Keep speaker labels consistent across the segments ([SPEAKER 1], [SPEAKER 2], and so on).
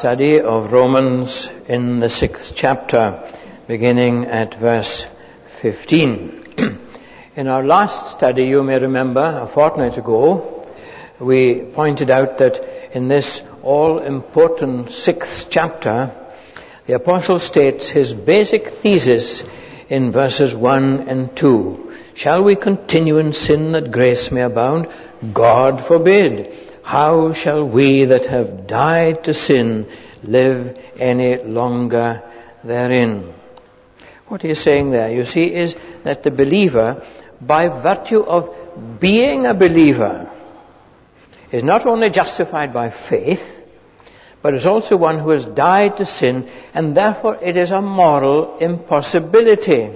[SPEAKER 1] study of Romans in the 6th chapter, beginning at verse 15. In our last study, you may remember, a fortnight ago, we pointed out that in this all-important 6th chapter, the Apostle states his basic thesis in verses 1 and 2. Shall we continue in sin that grace may abound? God forbid. How shall we that have died to sin live any longer therein? What he is saying there, you see, is that the believer, by virtue of being a believer, is not only justified by faith, but is also one who has died to sin, and therefore it is a moral impossibility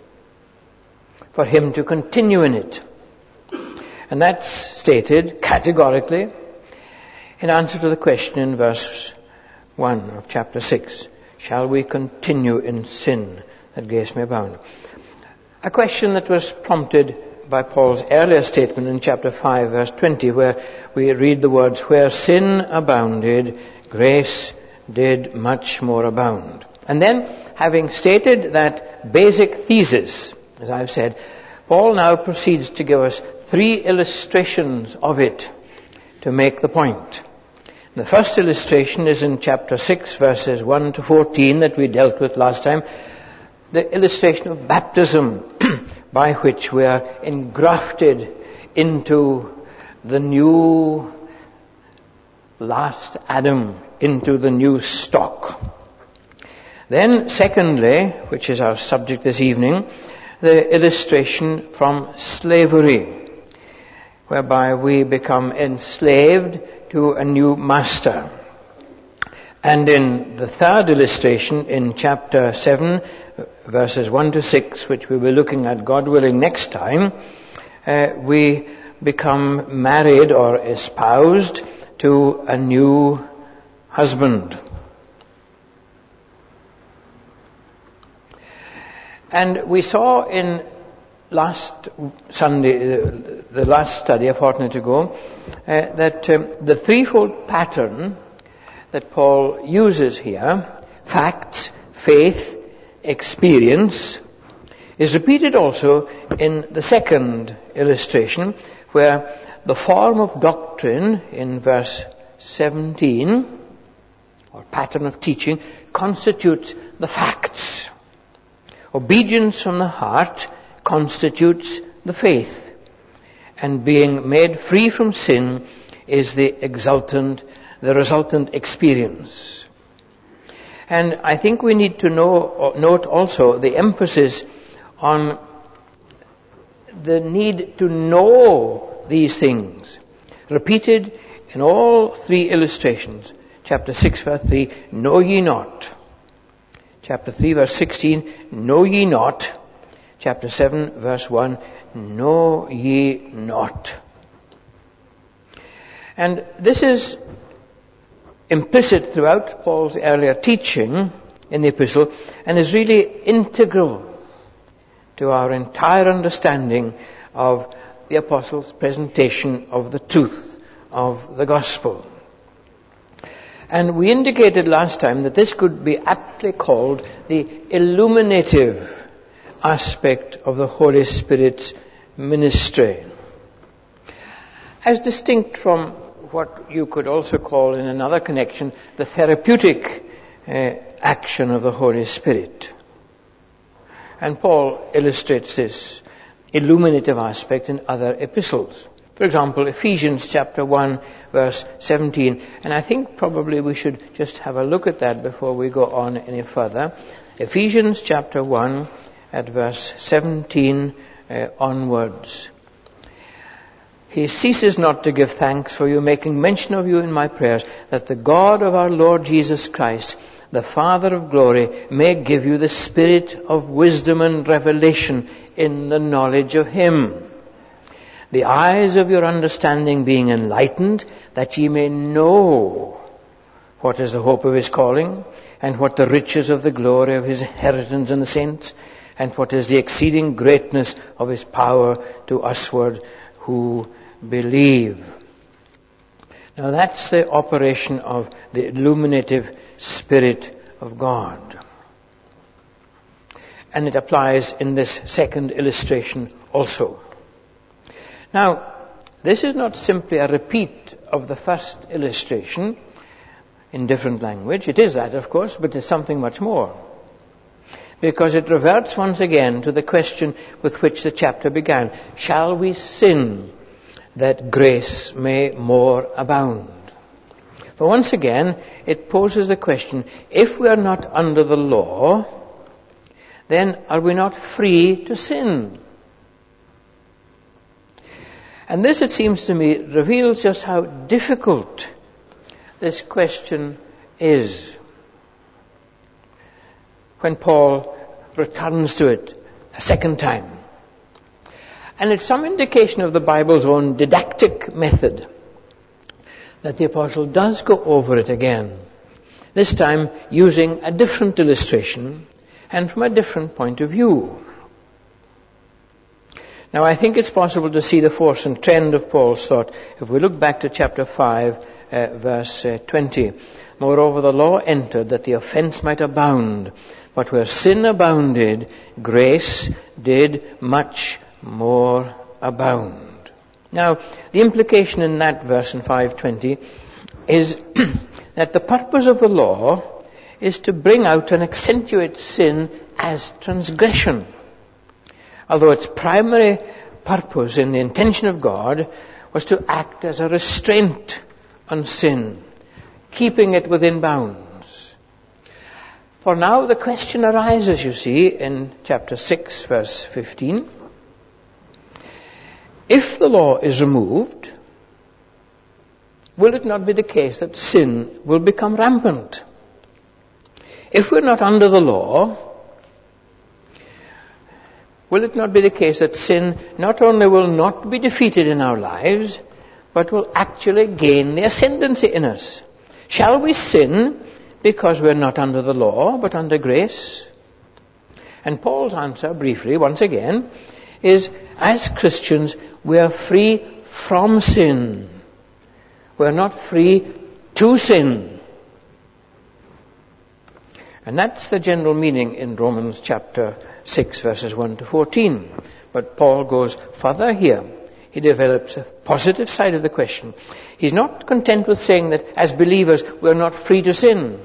[SPEAKER 1] for him to continue in it. And that's stated categorically in answer to the question in verse 1 of chapter 6. Shall we continue in sin that grace may abound? A question that was prompted by Paul's earlier statement in chapter 5 verse 20, where we read the words, where sin abounded, grace did much more abound. And then, having stated that basic thesis, as I've said, Paul now proceeds to give us 3 illustrations of it to make the point. The first illustration is in chapter 6 verses 1 to 14 that we dealt with last time. The illustration of baptism by which we are engrafted into the new last Adam, into the new stock. Then secondly, which is our subject this evening, the illustration from slavery, whereby we become enslaved to a new master. And in the third illustration, in chapter 7, verses 1 to 6, which we'll be looking at, God willing, next time, we become married or espoused to a new husband. And we saw in last Sunday, the last study a fortnight ago, that the threefold pattern that Paul uses here, facts, faith, experience, is repeated also in the second illustration, where the form of doctrine in verse 17, or pattern of teaching, constitutes the facts. Obedience from the heart constitutes the faith. And being made free from sin is the resultant experience. And I think we need to note also the emphasis on the need to know these things, repeated in all 3 illustrations. Chapter 6 verse 3, know ye not. Chapter 3 verse 16, know ye not. Chapter 7 verse 1, know ye not. And this is implicit throughout Paul's earlier teaching in the epistle, and is really integral to our entire understanding of the apostle's presentation of the truth of the gospel. And we indicated last time that this could be aptly called the illuminative aspect of the Holy Spirit's ministry, as distinct from what you could also call in another connection the therapeutic action of the Holy Spirit. And Paul illustrates this illuminative aspect in other epistles. For example, Ephesians chapter 1 verse 17. And I think probably we should just have a look at that before we go on any further. Ephesians chapter 1 at verse 17 onwards. He ceases not to give thanks for you, making mention of you in my prayers, that the God of our Lord Jesus Christ, the Father of glory, may give you the spirit of wisdom and revelation in the knowledge of Him. The eyes of your understanding being enlightened, that ye may know what is the hope of His calling, and what the riches of the glory of His inheritance in the saints, and what is the exceeding greatness of His power to usward who believe. Now that's the operation of the illuminative Spirit of God. And it applies in this second illustration also. Now, this is not simply a repeat of the first illustration in different language. It is that, of course, but it's something much more. Because it reverts once again to the question with which the chapter began. Shall we sin that grace may more abound? For once again, it poses the question, if we are not under the law, then are we not free to sin? And this, it seems to me, reveals just how difficult this question is. When Paul returns to it a second time. And it's some indication of the Bible's own didactic method that the apostle does go over it again, this time using a different illustration and from a different point of view. Now, I think it's possible to see the force and trend of Paul's thought if we look back to chapter 5, verse 20. Moreover, the law entered that the offense might abound, but where sin abounded, grace did much more abound. Now, the implication in that verse in 5:20 is that the purpose of the law is to bring out and accentuate sin as transgression. Although its primary purpose in the intention of God was to act as a restraint on sin, keeping it within bounds. For now the question arises, you see, in chapter 6, verse 15. If the law is removed, will it not be the case that sin will become rampant? If we're not under the law, will it not be the case that sin not only will not be defeated in our lives, but will actually gain the ascendancy in us? Shall we sin because we're not under the law, but under grace? And Paul's answer, briefly, once again, is as Christians, we are free from sin. We're not free to sin. And that's the general meaning in Romans chapter 6, verses 1 to 14. But Paul goes further here. He develops a positive side of the question. He's not content with saying that as believers we're not free to sin.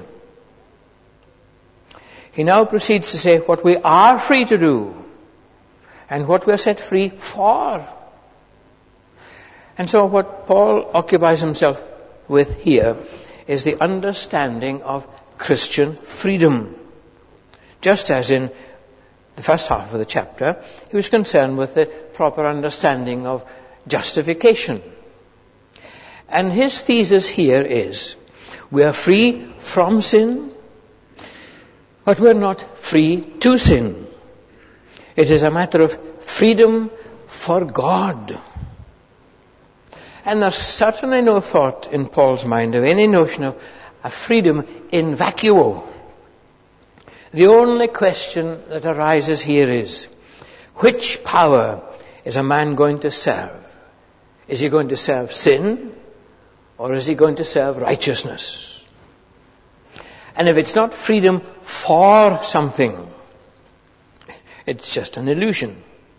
[SPEAKER 1] He now proceeds to say what we are free to do and what we're set free for. And so what Paul occupies himself with here is the understanding of Christian freedom. Just as in the first half of the chapter, he was concerned with the proper understanding of justification. And his thesis here is, we are free from sin, but we're not free to sin. It is a matter of freedom for God. And there's certainly no thought in Paul's mind of any notion of a freedom in vacuo. The only question that arises here is, which power is a man going to serve? Is he going to serve sin, or is he going to serve righteousness? And if it's not freedom for something, it's just an illusion.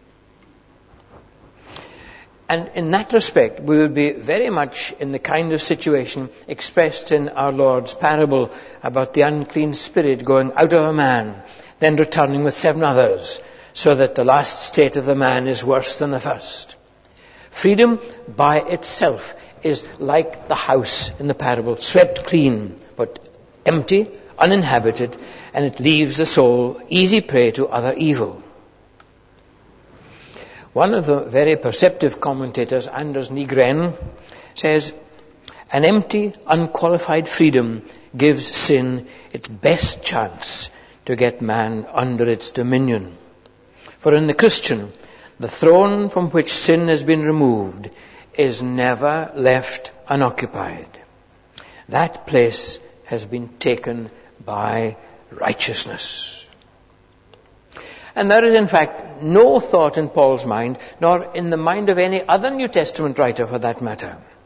[SPEAKER 1] And in that respect, we will be very much in the kind of situation expressed in our Lord's parable about the unclean spirit going out of a man, then returning with 7 others, so that the last state of the man is worse than the first. Freedom by itself is like the house in the parable, swept clean, but empty, uninhabited, and it leaves the soul easy prey to other evil. One of the very perceptive commentators, Anders Nygren, says, an empty, unqualified freedom gives sin its best chance to get man under its dominion. For in the Christian, the throne from which sin has been removed is never left unoccupied. That place has been taken by righteousness. And there is in fact no thought in Paul's mind, nor in the mind of any other New Testament writer for that matter,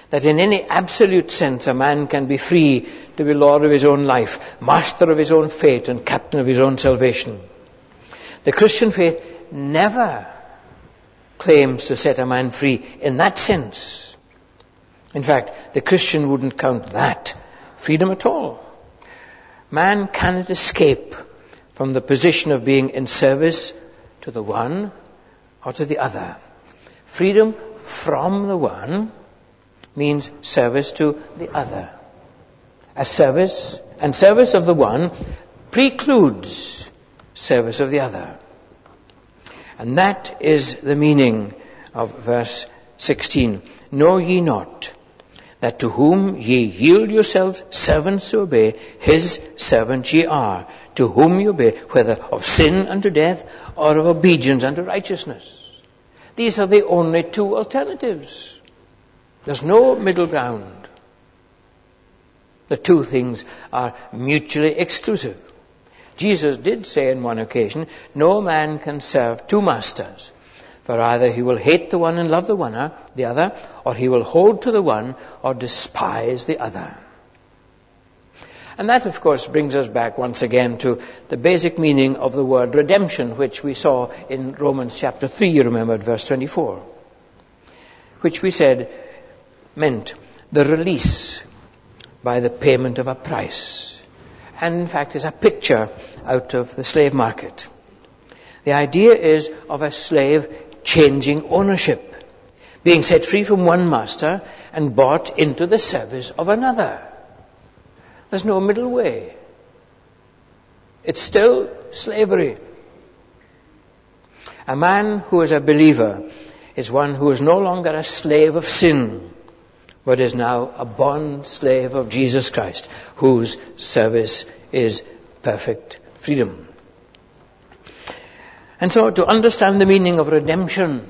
[SPEAKER 1] that in any absolute sense a man can be free to be lord of his own life, master of his own fate, and captain of his own salvation. The Christian faith never claims to set a man free in that sense. In fact, the Christian wouldn't count that freedom at all. Man cannot escape from the position of being in service to the one or to the other. Freedom from the one means service to the other. Service of the one precludes service of the other. And that is the meaning of verse 16. Know ye not that to whom ye yield yourselves servants to obey, his servants ye are, to whom you obey, whether of sin unto death or of obedience unto righteousness. These are the only two alternatives. There's no middle ground. The two things are mutually exclusive. Jesus did say on one occasion, no man can serve two masters, for either he will hate the one and love the other, or he will hold to the one or despise the other. And that, of course, brings us back once again to the basic meaning of the word redemption, which we saw in Romans chapter 3, you remember, at verse 24, which we said meant the release by the payment of a price. And in fact is a picture out of the slave market. The idea is of a slave changing ownership, being set free from one master and bought into the service of another. There's no middle way. It's still slavery. A man who is a believer is one who is no longer a slave of sin, but is now a bond slave of Jesus Christ, whose service is perfect freedom. And so to understand the meaning of redemption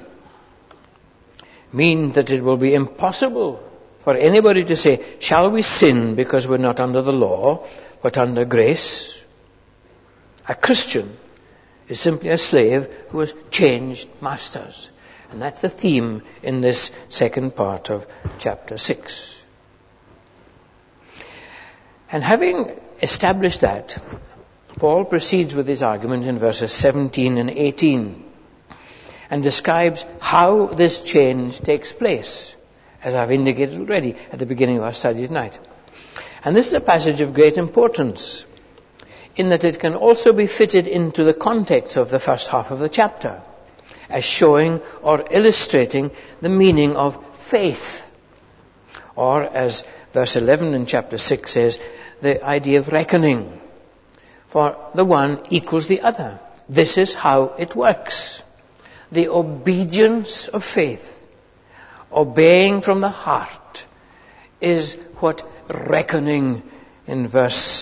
[SPEAKER 1] means that it will be impossible for anybody to say, shall we sin because we're not under the law, but under grace? A Christian is simply a slave who has changed masters. And that's the theme in this second part of chapter 6. And having established that, Paul proceeds with his argument in verses 17 and 18 and describes how this change takes place, as I've indicated already at the beginning of our study tonight. And this is a passage of great importance in that it can also be fitted into the context of the first half of the chapter, as showing or illustrating the meaning of faith. Or, as verse 11 in chapter 6 says, the idea of reckoning. For the one equals the other. This is how it works. The obedience of faith, obeying from the heart, is what reckoning in verse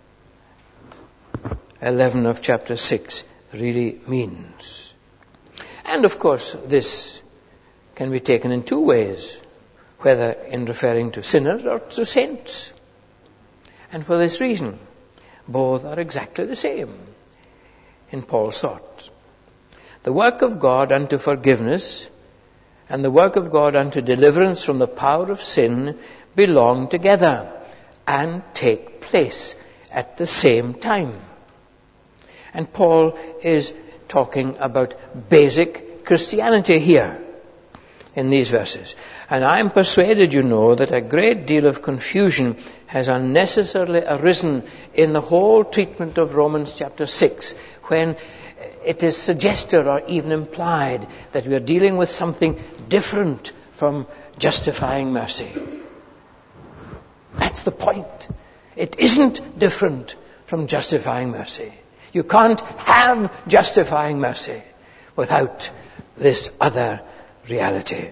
[SPEAKER 1] 11 of chapter 6 really means. And of course, this can be taken in two ways, whether in referring to sinners or to saints. And for this reason, both are exactly the same in Paul's thought. The work of God unto forgiveness and the work of God unto deliverance from the power of sin belong together and take place at the same time. And Paul is talking about basic Christianity here in these verses. And I'm persuaded, that a great deal of confusion has unnecessarily arisen in the whole treatment of Romans chapter 6, when it is suggested or even implied that we are dealing with something different from justifying mercy. That's the point. It isn't different from justifying mercy. You can't have justifying mercy without this other reality.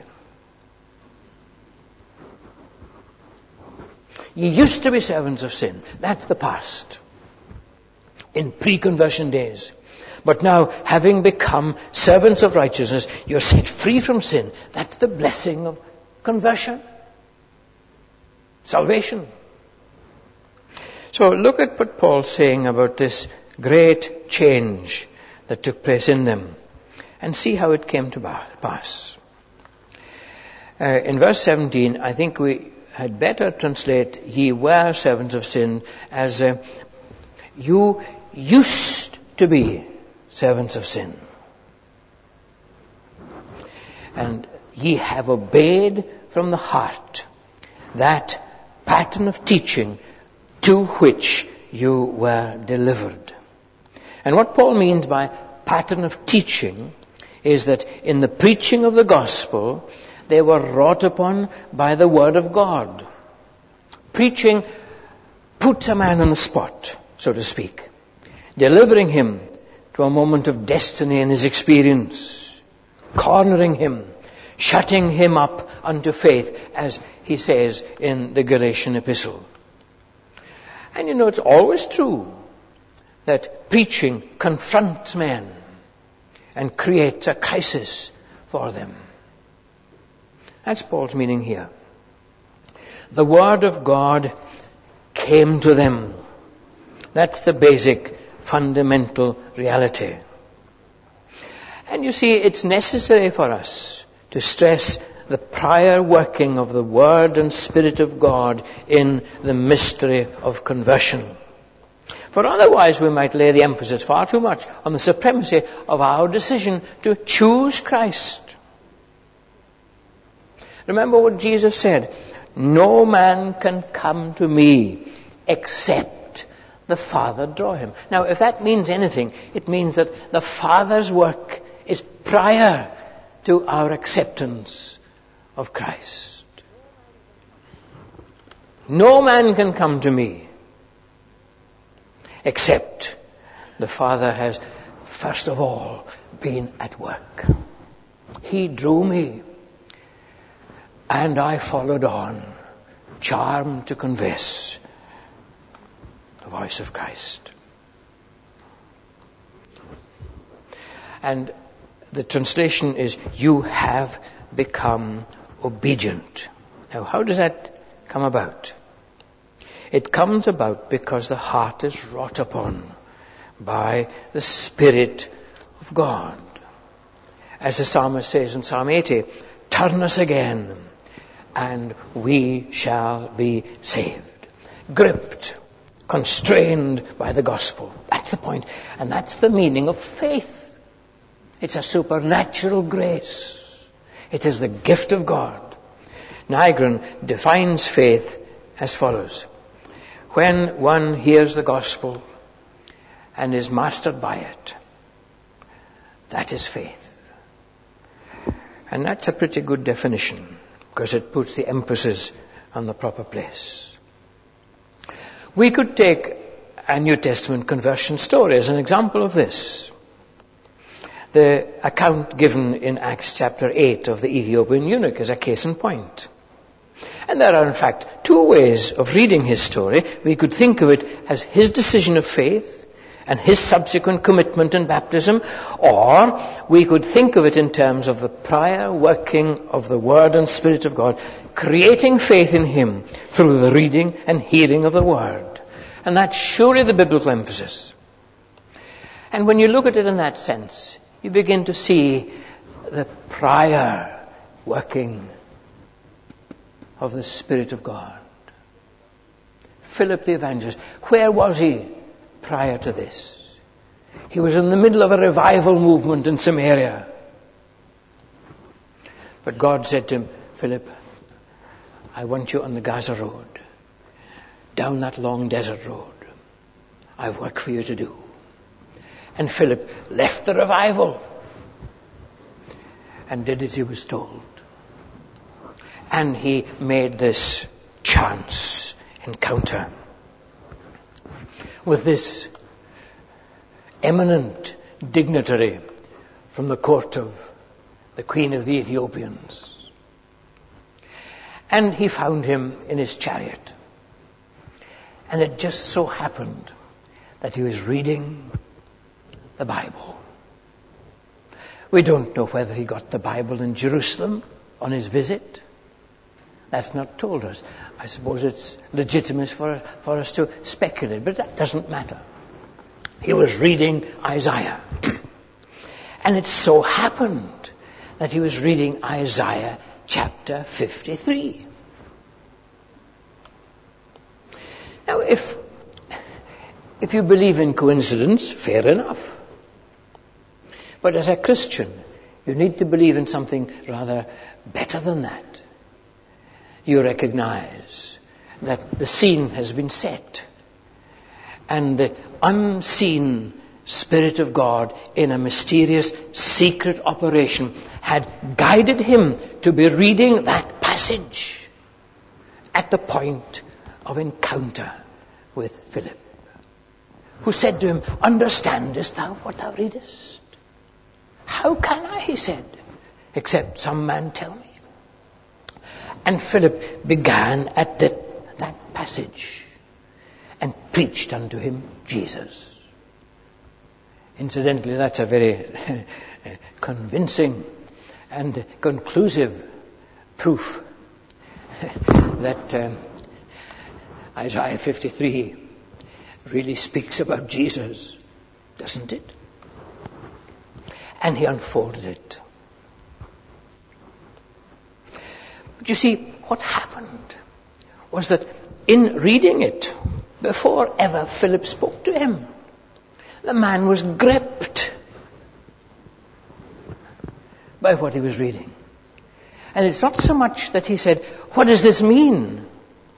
[SPEAKER 1] You used to be servants of sin. That's the past. In pre-conversion days. But now, having become servants of righteousness, you're set free from sin. That's the blessing of conversion. Salvation. So look at what Paul's saying about this great change that took place in them and see how it came to pass. In verse 17, I think we had better translate, ye were servants of sin, as you used to be servants of sin. And ye have obeyed from the heart that pattern of teaching to which you were delivered. And what Paul means by pattern of teaching is that in the preaching of the gospel, they were wrought upon by the word of God. Preaching puts a man on the spot, so to speak, delivering him to a moment of destiny in his experience, cornering him, shutting him up unto faith, as he says in the Galatian epistle. And it's always true that preaching confronts men and creates a crisis for them. That's Paul's meaning here. The Word of God came to them. That's the basic, fundamental reality. And you see, it's necessary for us to stress the prior working of the Word and Spirit of God in the mystery of conversion. For otherwise we might lay the emphasis far too much on the supremacy of our decision to choose Christ. Remember what Jesus said, no man can come to me except the Father draw him. Now, if that means anything, it means that the Father's work is prior to our acceptance of Christ. No man can come to me except the Father has first of all been at work. He drew me and I followed on, charmed to confess the voice of Christ. And the translation is, you have become obedient. Now, how does that come about? It comes about because the heart is wrought upon by the Spirit of God. As the psalmist says in Psalm 80, turn us again, and we shall be saved. Gripped, constrained by the gospel. That's the point. And that's the meaning of faith. It's a supernatural grace. It is the gift of God. Nygren defines faith as follows. When one hears the gospel and is mastered by it, that is faith. And that's a pretty good definition, because it puts the emphasis on the proper place. We could take a New Testament conversion story as an example of this. The account given in Acts chapter 8 of the Ethiopian eunuch is a case in point. And there are in fact two ways of reading his story. We could think of it as his decision of faith and his subsequent commitment in baptism, or we could think of it in terms of the prior working of the Word and Spirit of God, creating faith in him through the reading and hearing of the Word. And that's surely the biblical emphasis. And when you look at it in that sense, you begin to see the prior working of the Spirit of God. Philip the evangelist, where was he prior to this? He was in the middle of a revival movement in Samaria. But God said to him, Philip, I want you on the Gaza road, down that long desert road. I've work for you to do. And Philip left the revival and did as he was told. And he made this chance encounter with this eminent dignitary from the court of the Queen of the Ethiopians. And he found him in his chariot. And it just so happened that he was reading the Bible. We don't know whether he got the Bible in Jerusalem on his visit. That's not told us. I suppose it's legitimate for us to speculate, but that doesn't matter. He was reading Isaiah. And it so happened that he was reading Isaiah chapter 53. Now, if you believe in coincidence, fair enough. But as a Christian, you need to believe in something rather better than that. You recognize that the scene has been set, and the unseen Spirit of God in a mysterious, secret operation had guided him to be reading that passage at the point of encounter with Philip, who said to him, "Understandest thou what thou readest?" "How can I," he said, "except some man tell me?" And Philip began at that passage and preached unto him Jesus. Incidentally, that's a very convincing and conclusive proof that Isaiah 53 really speaks about Jesus, doesn't it? And he unfolded it. But you see, what happened was that in reading it, before ever Philip spoke to him, the man was gripped by what he was reading. And it's not so much that he said, "What does this mean?"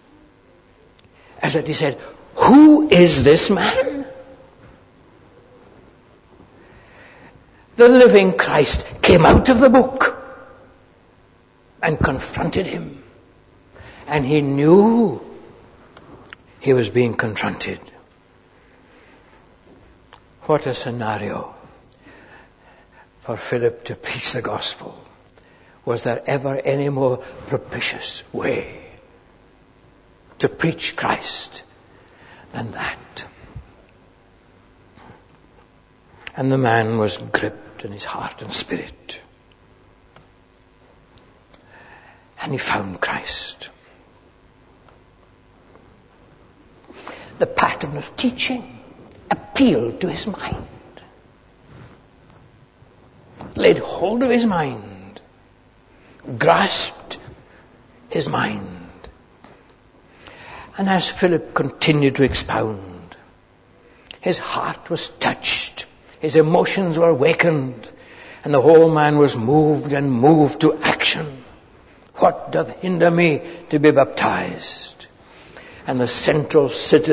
[SPEAKER 1] as that he said, "Who is this man?" The living Christ came out of the book and confronted him. And he knew he was being confronted. What a scenario for Philip to preach the gospel. Was there ever any more propitious way to preach Christ than that? And the man was gripped in his heart and spirit. And he found Christ. The pattern of teaching appealed to his mind, laid hold of his mind, grasped his mind. And as Philip continued to expound, his heart was touched, his emotions were awakened, and the whole man was moved and moved to action. What doth hinder me to be baptized? And the central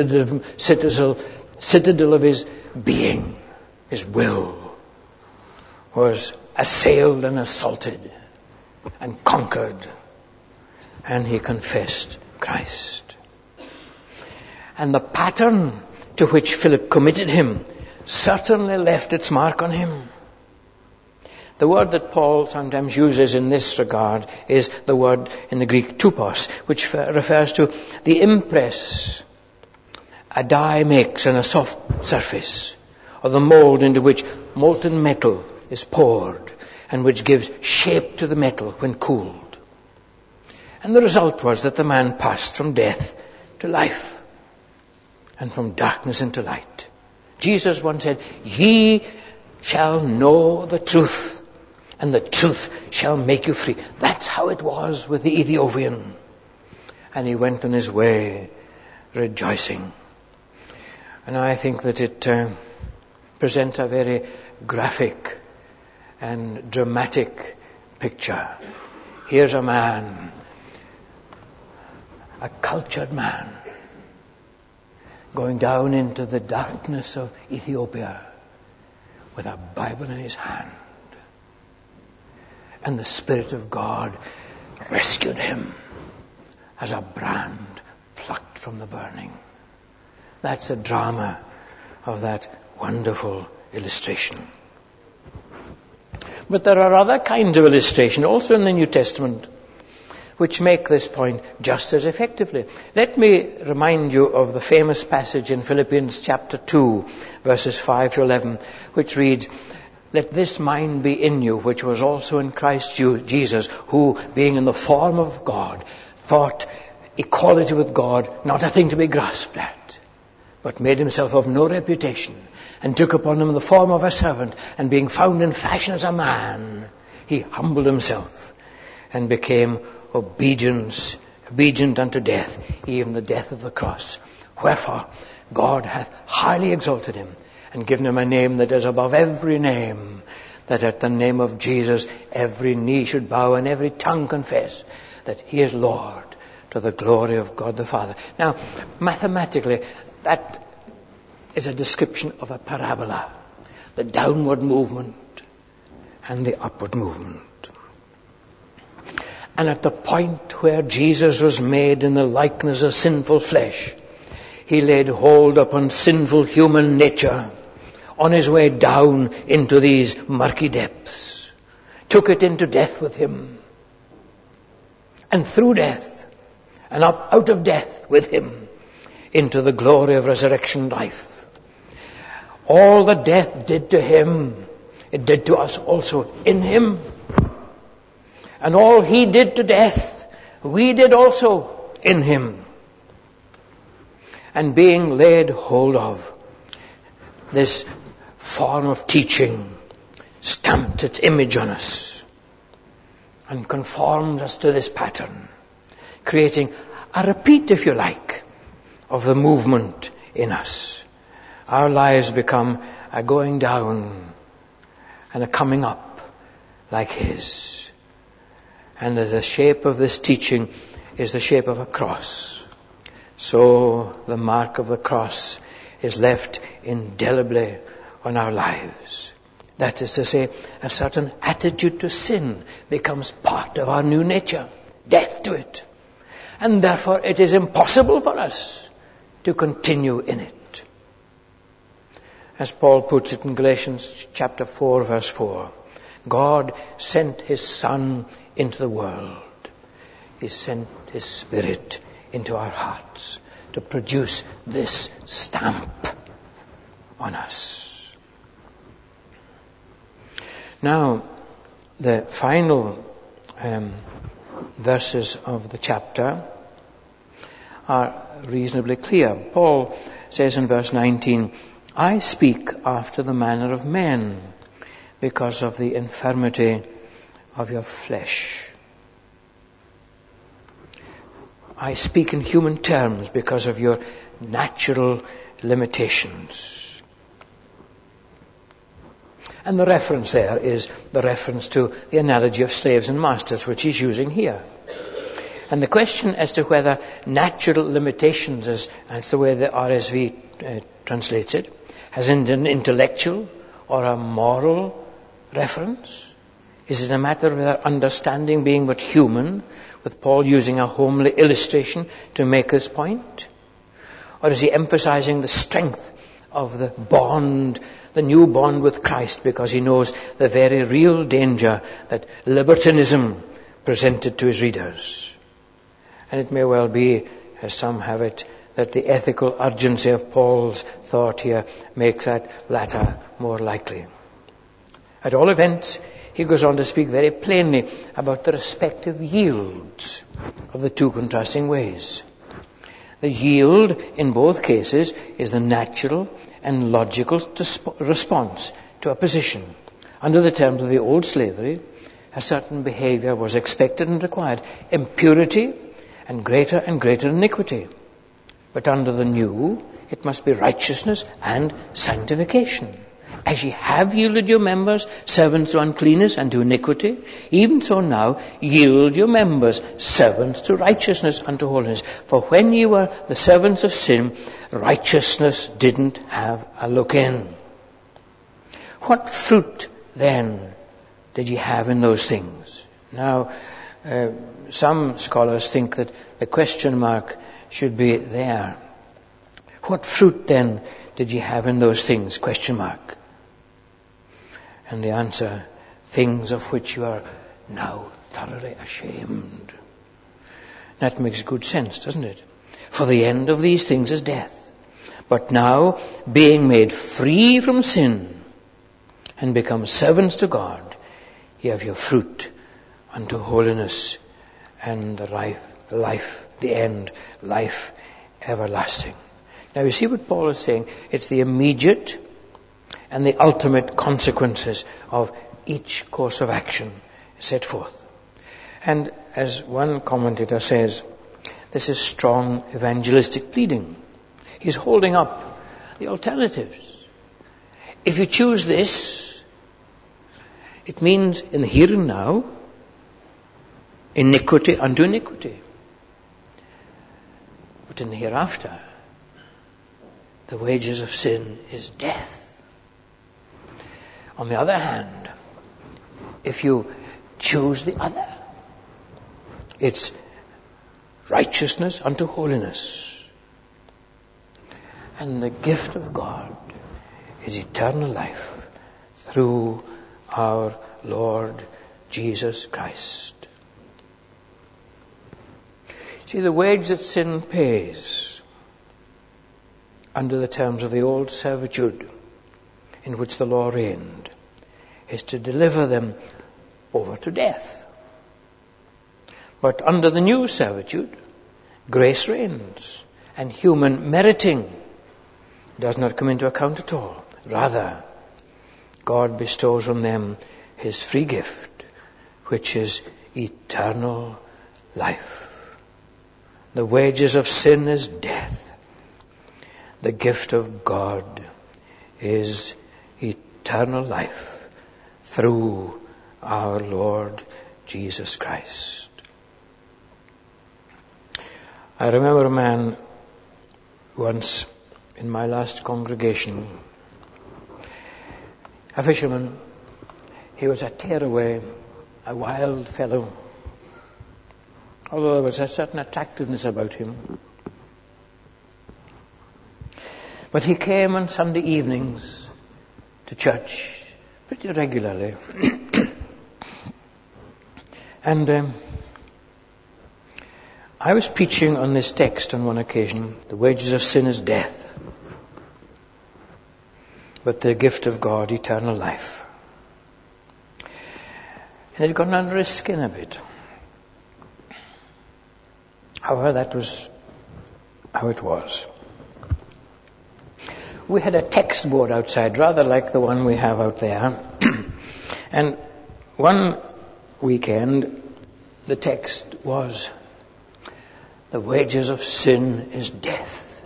[SPEAKER 1] citadel of his being, his will, was assailed and assaulted and conquered, and he confessed Christ. And the pattern to which Philip committed him certainly left its mark on him. The word that Paul sometimes uses in this regard is the word in the Greek tupos, which refers to the impress a dye makes on a soft surface, or the mold into which molten metal is poured, and which gives shape to the metal when cooled. And the result was that the man passed from death to life, and from darkness into light. Jesus once said, "Ye shall know the truth, and the truth shall make you free." That's how it was with the Ethiopian. And he went on his way rejoicing. And I think that it presents a very graphic and dramatic picture. Here's a man, a cultured man, going down into the darkness of Ethiopia with a Bible in his hand. And the Spirit of God rescued him as a brand plucked from the burning. That's the drama of that wonderful illustration. But there are other kinds of illustration also in the New Testament which make this point just as effectively. Let me remind you of the famous passage in Philippians chapter 2, verses 5 to 11, which reads, "Let this mind be in you, which was also in Christ Jesus, who, being in the form of God, thought equality with God not a thing to be grasped at, but made himself of no reputation, and took upon him the form of a servant, and being found in fashion as a man, he humbled himself, and became obedient unto death, even the death of the cross. Wherefore God hath highly exalted him, and given him a name that is above every name, that at the name of Jesus every knee should bow and every tongue confess that he is Lord, to the glory of God the Father. Now, mathematically, that is a description of a parabola, the downward movement and the upward movement. And at the point where Jesus was made in the likeness of sinful flesh, he laid hold upon sinful human nature on his way down into these murky depths, took it into death with him, and through death, and up out of death with him, into the glory of resurrection life. All that death did to him, it did to us also in him. And all he did to death, we did also in him. And being laid hold of, this form of teaching stamped its image on us and conformed us to this pattern, creating a repeat, if you like, of the movement in us. Our lives become a going down and a coming up like his. And the shape of this teaching is the shape of a cross. So the mark of the cross is left indelibly on our lives. That is to say, a certain attitude to sin becomes part of our new nature, death to it. And therefore it is impossible for us to continue in it. As Paul puts it in Galatians chapter 4, verse 4, God sent his Son into the world. He sent his Spirit into our hearts to produce this stamp on us. Now, the final verses of the chapter are reasonably clear. Paul says in verse 19, I speak after the manner of men, because of the infirmity of your flesh. I speak in human terms because of your natural limitations. And the reference there is the reference to the analogy of slaves and masters, which he's using here. And the question as to whether natural limitations, as the way the RSV translates it, has an intellectual or a moral reference? Is it a matter of their understanding being but human, with Paul using a homely illustration to make this point? Or is he emphasizing the strength of the bond, the new bond with Christ, because he knows the very real danger that libertinism presented to his readers? And it may well be, as some have it, that the ethical urgency of Paul's thought here makes that latter more likely. At all events, he goes on to speak very plainly about the respective yields of the two contrasting ways. The yield in both cases is the natural and logical response to a position. Under the terms of the old slavery, a certain behavior was expected and required, impurity and greater iniquity. But under the new, it must be righteousness and sanctification. As ye have yielded your members servants to uncleanness and to iniquity, even so now yield your members servants to righteousness and to holiness. For when ye were the servants of sin, righteousness didn't have a look in. What fruit then did ye have in those things? Now, some scholars think that the question mark should be there. What fruit then did ye have in those things? Question mark. And the answer, things of which you are now thoroughly ashamed. That makes good sense, doesn't it? For the end of these things is death. But now, being made free from sin and become servants to God, ye have your fruit unto holiness and the life everlasting. Now you see what Paul is saying. It's the immediate and the ultimate consequences of each course of action set forth. And as one commentator says, this is strong evangelistic pleading. He's holding up the alternatives. If you choose this, it means in the here and now, iniquity unto iniquity. But in the hereafter, the wages of sin is death. On the other hand, if you choose the other, it's righteousness unto holiness. And the gift of God is eternal life through our Lord Jesus Christ. See, the wage that sin pays under the terms of the old servitude in which the law reigned is to deliver them over to death. But under the new servitude, grace reigns, and human meriting does not come into account at all. Rather, God bestows on them his free gift, which is eternal life. The wages of sin is death. The gift of God is eternal life through our Lord Jesus Christ. I remember a man once in my last congregation, a fisherman. He was a tearaway, a wild fellow, although there was a certain attractiveness about him. But he came on Sunday evenings to church pretty regularly. And I was preaching on this text on one occasion. The wages of sin is death, but the gift of God, eternal life. And it had gone under his skin a bit. However, that was how it was. We had a text board outside, rather like the one we have out there. And one weekend, the text was, the wages of sin is death.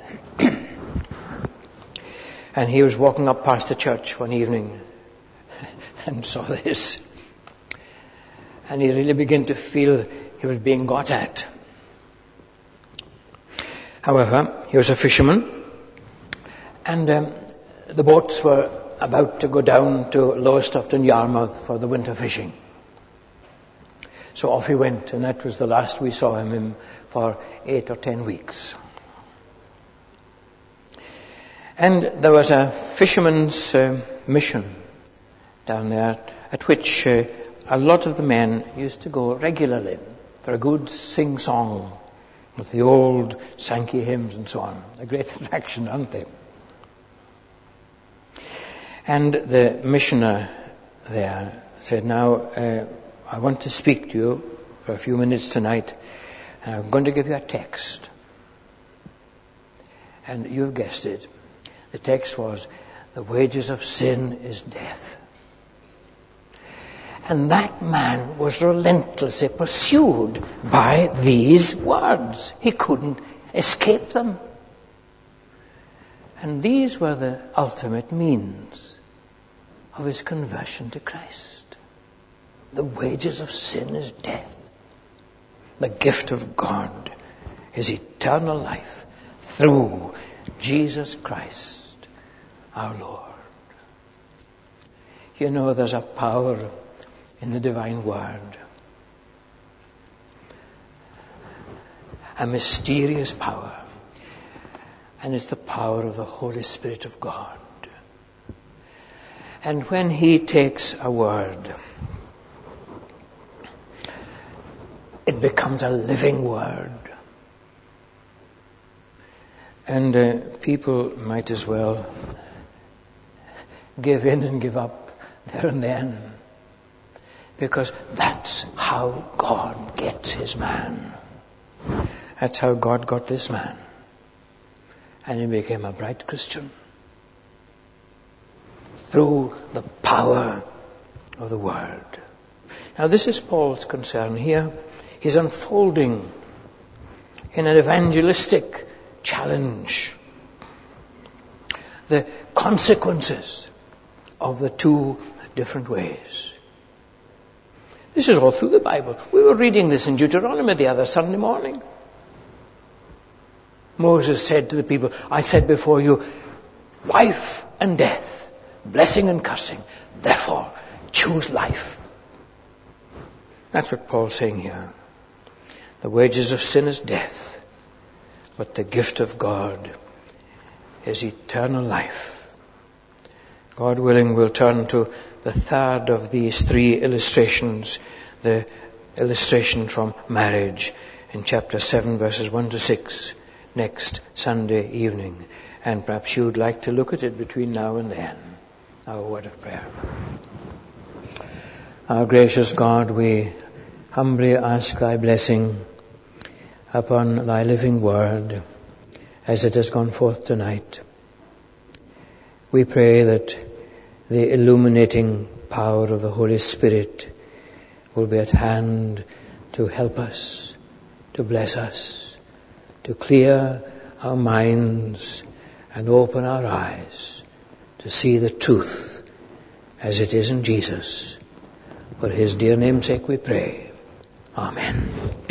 [SPEAKER 1] And he was walking up past the church one evening and saw this. And he really began to feel he was being got at. However, he was a fisherman, and the boats were about to go down to Lowestoft and Yarmouth for the winter fishing. So off he went, and that was the last we saw him in for 8 or 10 weeks. And there was a fisherman's mission down there at which a lot of the men used to go regularly for a good sing-song with the old Sankey hymns and so on. A great attraction, aren't they? And the missioner there said, now, I want to speak to you for a few minutes tonight, and I'm going to give you a text. And you've guessed it. The text was, the wages of sin is death. And that man was relentlessly pursued by these words. He couldn't escape them. And these were the ultimate means of his conversion to Christ. The wages of sin is death. The gift of God is eternal life through Jesus Christ, our Lord. You know, there's a power in the divine word. A mysterious power. And it's the power of the Holy Spirit of God. And when he takes a word, it becomes a living word. And people might as well give in and give up there and then. Because that's how God gets his man. That's how God got this man. And he became a bright Christian. Through the power of the Word. Now this is Paul's concern here. He's unfolding in an evangelistic challenge the consequences of the two different ways. This is all through the Bible. We were reading this in Deuteronomy the other Sunday morning. Moses said to the people, I set before you life and death, blessing and cursing. Therefore, choose life. That's what Paul's saying here. The wages of sin is death, but the gift of God is eternal life. God willing, we'll turn to the third of these three illustrations, the illustration from marriage in chapter 7, verses 1 to 6, next Sunday evening. And perhaps you'd like to look at it between now and then. Our word of prayer. Our gracious God, we humbly ask thy blessing upon thy living word as it has gone forth tonight. We pray that the illuminating power of the Holy Spirit will be at hand to help us, to bless us, to clear our minds and open our eyes to see the truth as it is in Jesus. For his dear name's sake we pray. Amen.